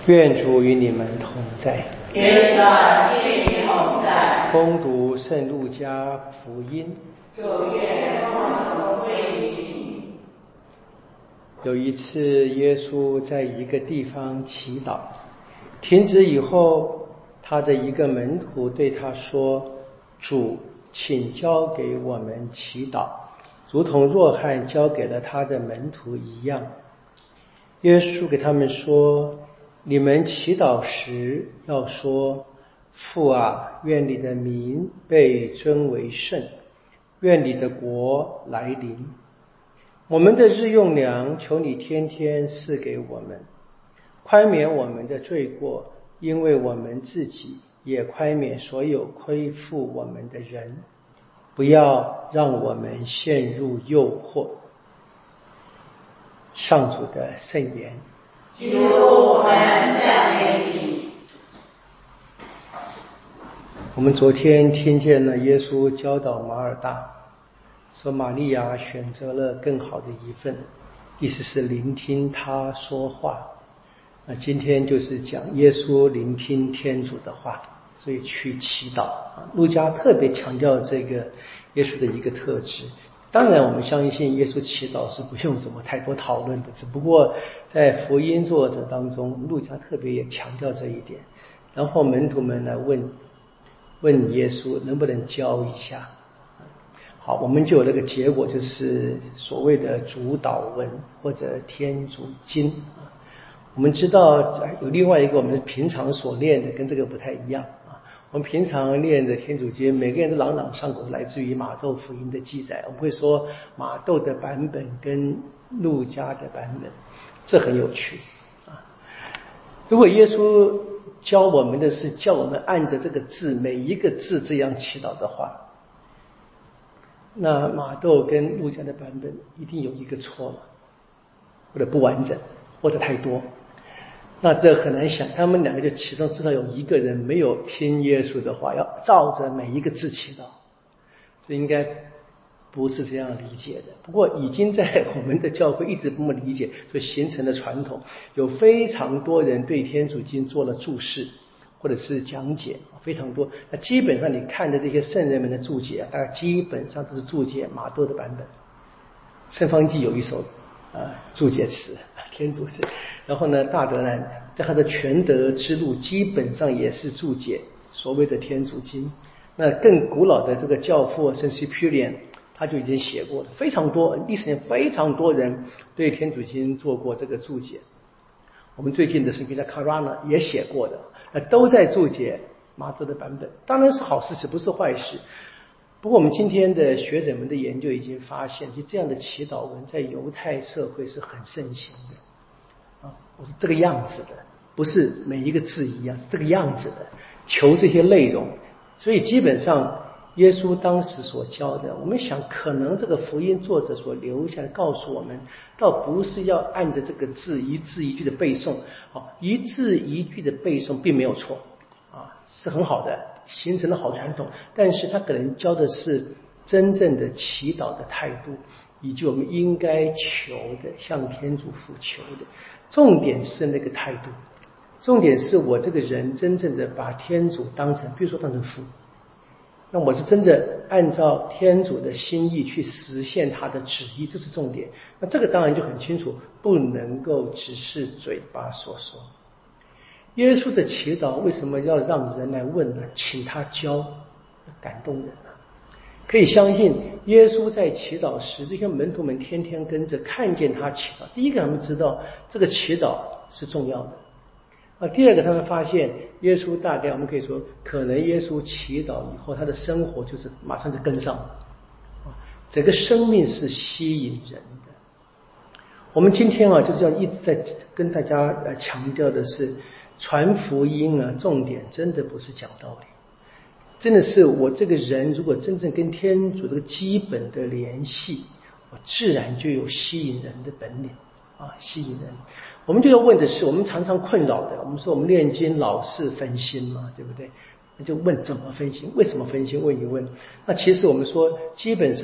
愿主与你们同在。 愿主与你同在。 恭读圣路加福音。 主愿共同归于你。 有一次，耶稣在一个地方祈祷，停止以后，他的一个门徒对他说：“主，请教给我们祈祷，如同若翰教给了他的门徒一样。”耶稣给他们说：“你们祈祷时要说，父啊，愿你的名被尊为圣，愿你的国来临。我们的日用粮，求你天天赐给我们，宽免我们的罪过，因为我们自己也宽免所有亏负我们的人，不要让我们陷入诱惑。”上主的圣言。 主，我们赞美你。 我们昨天听见了耶稣教导马尔大，说玛利亚选择了更好的一份，意思是聆听他说话。那今天就是讲耶稣聆听天主的话，所以去祈祷。路加特别强调这个耶稣的一个特质。当然我们相信耶稣祈祷是不用什么太多讨论的，只不过在福音作者当中，路加特别也强调这一点。然后门徒们来问耶稣能不能教一下。好，我们就有那个结果，就是所谓的主祷文或者天主经。我们知道有另外一个我们平常所练的跟这个不太一样。我们平常练的天主经，每个人都朗朗上口，来自于马窦福音的记载。我们会说马窦的版本跟路加的版本，这很有趣。如果耶稣教我们的是叫我们按着这个字每一个字这样祈祷的话，那马窦跟路加的版本一定有一个错了，或者不完整，或者太多。那这很难想，他们两个就其中至少有一个人没有听耶稣的话，要照着每一个字祈祷，这应该不是这样理解的。不过已经在我们的教会一直这么理解，所以形成了传统，有非常多人对天主经做了注释或者是讲解，非常多。那基本上你看的这些圣人们的注解，大概基本上都是注解马窦的版本。圣方济有一首注解词，天主是。然后呢，大德兰在他的全德之路基本上也是注解所谓的天主经。那更古老的这个教父圣西普利安他就已经写过了，非常多，历史上非常多人对天主经做过这个注解。我们最近的圣彼得卡拉呢也写过的，都在注解马窦的版本，当然是好事情，不是坏事。不过我们今天的学者们的研究已经发现，其实这样的祈祷文在犹太社会是很盛行的。我是这个样子的，不是每一个字一样，是这个样子的，求这些内容。所以基本上耶稣当时所教的，我们想可能这个福音作者所留下来告诉我们，倒不是要按着这个字一字一句的背诵，一字一句的背诵并没有错，是很好的，形成了好传统。但是他可能教的是真正的祈祷的态度，以及我们应该求的，向天主父求的。重点是那个态度，重点是我这个人真正的把天主当成，比如说当成父，那我是真的按照天主的心意去实现他的旨意，这是重点。那这个当然就很清楚，不能够只是嘴巴所说。耶稣的祈祷为什么要让人来问呢？请他教，感动人啊！可以相信耶稣在祈祷时，这些门徒们天天跟着，看见他祈祷。第一个，他们知道这个祈祷是重要的。第二个，他们发现耶稣大概我们可以说，可能耶稣祈祷以后，他的生活就是马上就跟上了。整个生命是吸引人的。我们今天就是要一直在跟大家强调的是，传福音重点真的不是讲道理。真的是我这个人如果真正跟天主这个基本的联系，我自然就有吸引人的本领吸引人。我们就要问的是，我们常常困扰的，我们说我们念经老是分心嘛，对不对？那就问怎么分心，为什么分心，问一问。那其实我们说基本上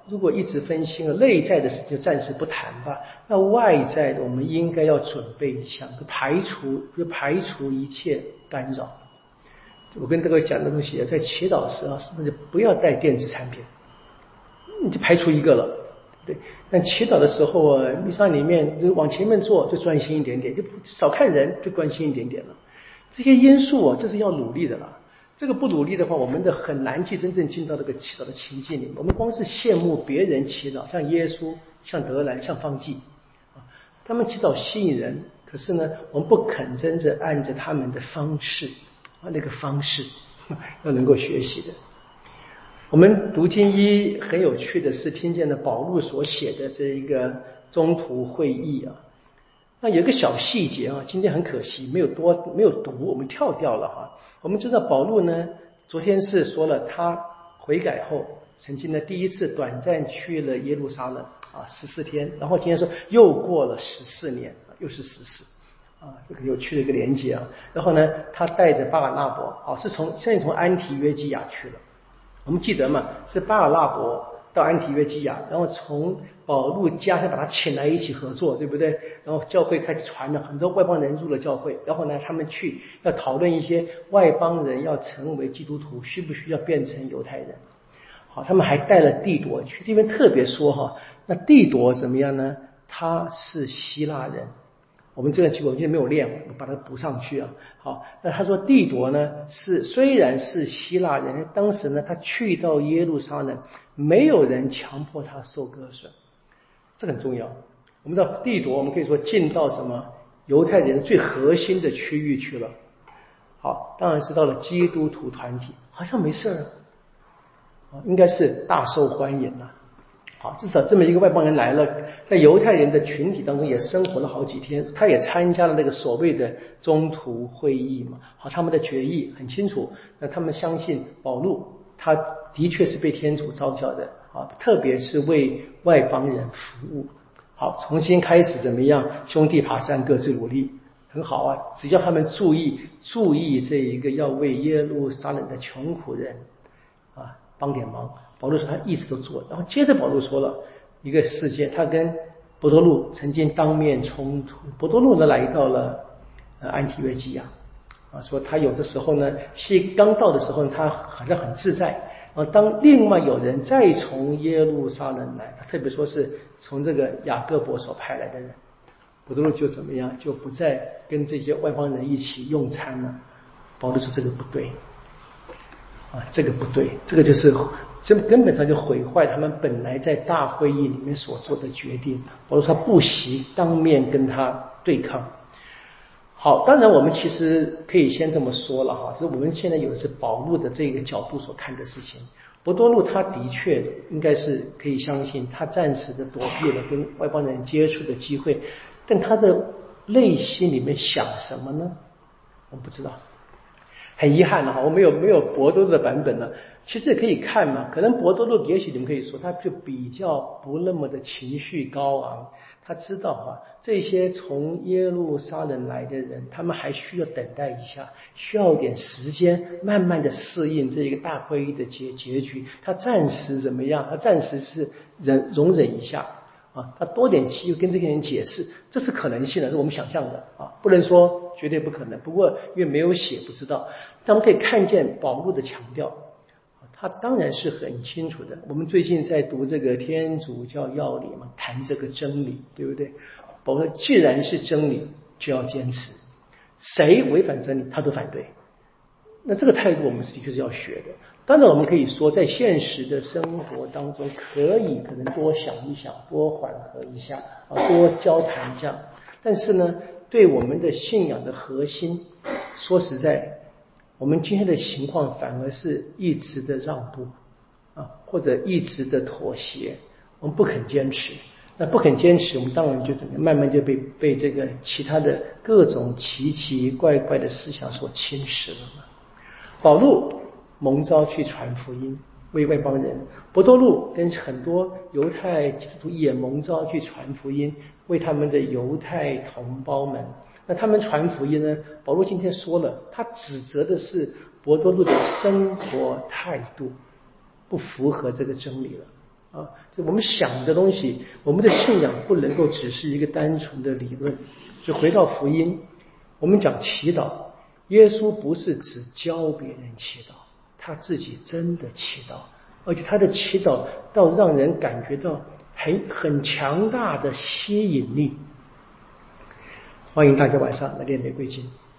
如果一直分心了，内在的事就暂时不谈吧。那外在的，我们应该要准备一下，排除一切干扰。我跟各位讲的东西，在祈祷时啊，是不是不要带电子产品？你就排除一个了，对。但祈祷的时候啊，弥撒里面往前面坐就专心一点点，就少看人，就关心一点点了。这些因素啊，这是要努力的啦。这个不努力的话，我们的很难去真正进到这个祈祷的情境里面。我们光是羡慕别人祈祷，像耶稣、像德兰、像方济啊，他们祈祷吸引人，可是呢，我们不肯真正按着他们的方式啊，那个方式要能够学习的。我们读经一很有趣的是听见了保禄所写的这一个中途会议啊。那有一个小细节啊，今天很可惜没有读，我们跳掉了哈。我们知道保禄呢，昨天是说了他悔改后，曾经呢第一次短暂去了耶路撒冷啊14天，然后今天说又过了14年，又是14啊，这个有趣的一个连接啊。然后呢，他带着巴尔纳伯啊，现在从安提约基亚去了。我们记得嘛，是巴尔纳伯到安提约基亚，然后从保禄家乡把他请来一起合作，对不对？然后教会开始传了，很多外邦人入了教会，然后呢，他们去要讨论一些外邦人要成为基督徒，需不需要变成犹太人？好，他们还带了弟铎去，这边特别说哈，那弟铎怎么样呢？他是希腊人。我们这个结果今天没有练，我把它补上去啊。好，那他说弟铎呢虽然是希腊人，当时呢他去到耶路撒冷，没有人强迫他受割损，这很重要。我们知道弟铎，我们可以说进到什么犹太人最核心的区域去了。好，当然是到了基督徒团体，好像没事啊，应该是大受欢迎了。好，至少这么一个外邦人来了，在犹太人的群体当中也生活了好几天，他也参加了那个所谓的中途会议嘛。好，他们的决议很清楚，那他们相信保禄他的确是被天主召叫的啊，特别是为外邦人服务。好，重新开始怎么样？兄弟爬山各自努力，很好啊，只要他们注意这一个要为耶路撒冷的穷苦人啊帮点忙。保禄说他一直都做，然后接着保禄说了一个事件，他跟伯多禄曾经当面冲突。伯多禄呢来到了安提约基亚啊，说他有的时候呢，刚到的时候他好像很自在啊。当另外有人再从耶路撒冷来，他特别说是从这个雅各伯所派来的人，伯多禄就怎么样，就不再跟这些外邦人一起用餐了。保禄说这个不对啊，这个不对，这个就是这根本上就毁坏他们本来在大会议里面所做的决定。保罗他不惜当面跟他对抗。好，当然我们其实可以先这么说了哈，就是我们现在有的是保禄的这个角度所看的事情。伯多禄他的确应该是可以相信，他暂时的躲避了跟外邦人接触的机会，但他的内心里面想什么呢？我不知道。很遗憾的哈，我没有伯多禄的版本呢。其实也可以看嘛，可能伯多禄也许你们可以说他就比较不那么的情绪高昂，他知道啊，这些从耶路撒冷来的人，他们还需要等待一下，需要点时间，慢慢的适应这一个大会议的结局。他暂时怎么样？他暂时是容忍一下啊，他多点机会跟这些人解释，这是可能性的，是我们想象的啊，不能说绝对不可能。不过因为没有写，不知道。但我们可以看见保禄的强调。他当然是很清楚的。我们最近在读这个天主教要理嘛，谈这个真理，对不对？保罗既然是真理，就要坚持，谁违反真理，他都反对。那这个态度我们的确是要学的。当然，我们可以说，在现实的生活当中，可能多想一想，多缓和一下啊，多交谈一下。但是呢，对我们的信仰的核心，说实在。我们今天的情况反而是一直的让步啊，或者一直的妥协，我们不肯坚持。那不肯坚持，我们当然就怎么样，慢慢就被这个其他的各种奇奇怪怪的思想所侵蚀了嘛。保禄蒙召去传福音，为外邦人；伯多禄跟很多犹太基督徒也蒙召去传福音，为他们的犹太同胞们。那他们传福音呢？保禄今天说了，他指责的是伯多禄的生活态度不符合这个真理了。 啊，就我们想的东西，我们的信仰不能够只是一个单纯的理论。就回到福音，我们讲祈祷，耶稣不是只教别人祈祷，他自己真的祈祷，而且他的祈祷到让人感觉到很强大的吸引力。欢迎大家晚上来练玫瑰经。